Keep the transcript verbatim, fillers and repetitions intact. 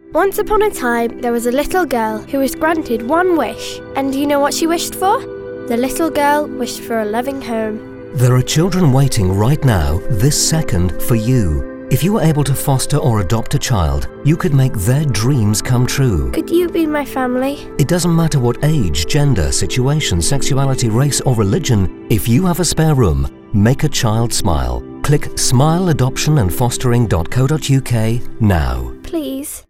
Once upon a time, there was a little girl who was granted one wish. And do you know what she wished for? The little girl wished for a loving home. There are children waiting right now, this second, for you. If you were able to foster or adopt a child, you could make their dreams come true. Could you be my family? It doesn't matter what age, gender, situation, sexuality, race or religion. If you have a spare room, make a child smile. Click smile adoption and fostering dot co dot U K now. Please.